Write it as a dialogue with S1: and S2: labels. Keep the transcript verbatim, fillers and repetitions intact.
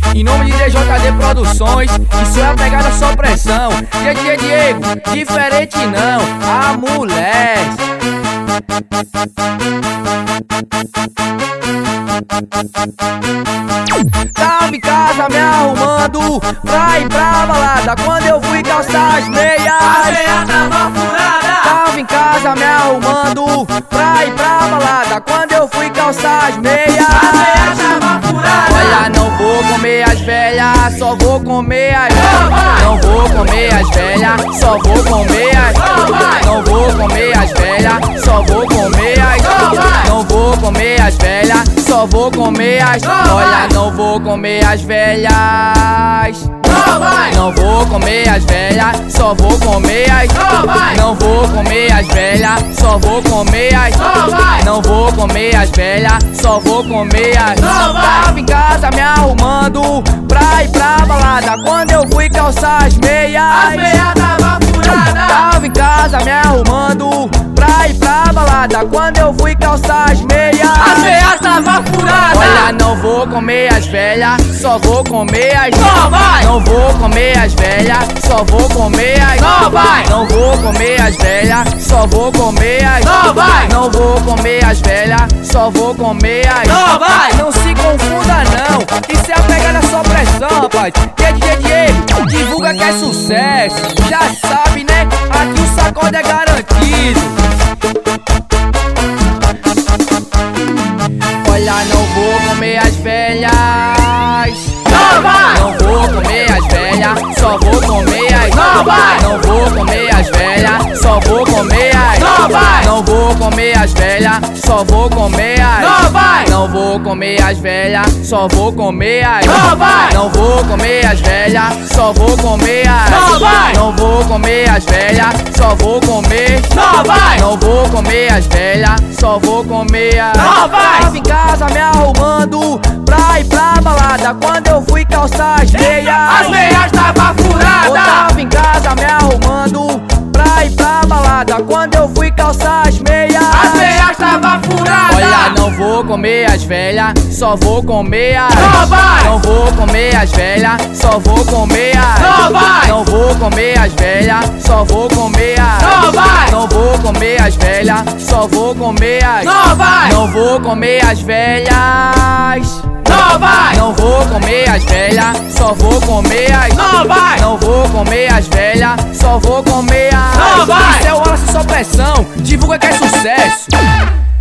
S1: em nome de D J D Produções, isso é a pegada só pressão. D J Diego, diferente não, a mulher. Tava em casa me arrumando pra ir pra balada, quando eu fui calçar as meias,
S2: a meia tava furada.
S1: Tava em casa me arrumando pra ir pra balada, quando eu fui calçar as meias,
S2: a meia tava furada.
S1: Olha, não vou comer as velhas, só vou comer as velhas. Não vou comer as velhas, só vou comer as. Não vou comer as velhas, só vou comer as. Não vou comer as velhas, só vou comer as. Olha, não vou comer as velhas. Não vou comer as velhas, só vou comer as. Não vou comer as velhas, só vou comer as. Não vou comer as velhas, só vou comer as. Tava em casa me arrumando pra ir pra balada, quando eu fui calçar as meias,
S2: a meia tava furada.
S1: Tava em casa me arrumando pra ir pra balada, quando eu fui calçar as meias,
S2: a meia tava furada.
S1: Olha, não vou comer as velhas, só vou comer as.
S2: Não vai.
S1: Não vou comer as velhas, só vou comer as.
S2: Não vai.
S1: Não vou comer as velhas, só vou comer as.
S2: Não vai.
S1: Não vou comer as velhas, só vou comer as.
S2: Não vai.
S1: Não se confunda não, isso é a pegada só pressão, rapaz. D J Diego, divulga que é sucesso. Já sabe, né? Aqui o sacode é garantido. Olha, não vou comer as velhas.
S2: Não vai.
S1: Não vou comer as velhas, só vou comer as.
S2: Não vai.
S1: Não vou comer as velhas, só vou comer as.
S2: Não vai.
S1: Não vou comer as velhas, só vou comer as.
S2: Não vai.
S1: Não vou comer as velhas, só vou comer as.
S2: Não vai.
S1: Não vou comer as velhas, só vou comer as.
S2: Não vai.
S1: Não vou comer as velhas, só vou comer.
S2: Não vai.
S1: Não vou comer as velhas, só vou comer as.
S2: Não vai.
S1: Tava em casa me arrumando pra ir pra balada, quando eu fui calçar as meias,
S2: as meias tava
S1: Eu
S2: furada.
S1: tava em casa me arrumando pra ir pra balada, quando eu fui calçar as meias,
S2: As meias tava furada.
S1: Olha, não vou comer as velhas, só vou comer as.
S2: Não vai.
S1: Não vou comer as velhas, só vou comer as.
S2: Não vai.
S1: Não vou comer as velhas, só vou comer as.
S2: Não vai.
S1: Não vou comer as velhas, só vou comer as.
S2: Não vai.
S1: Não vou comer as velhas.
S2: Não vai.
S1: Não vou comer as velhas, só vou comer as.
S2: Não vai.
S1: Não vou comer as velhas, só vou comer as.
S2: Não vai.
S1: Isso é o Wallace só pressão, divulga que é sucesso.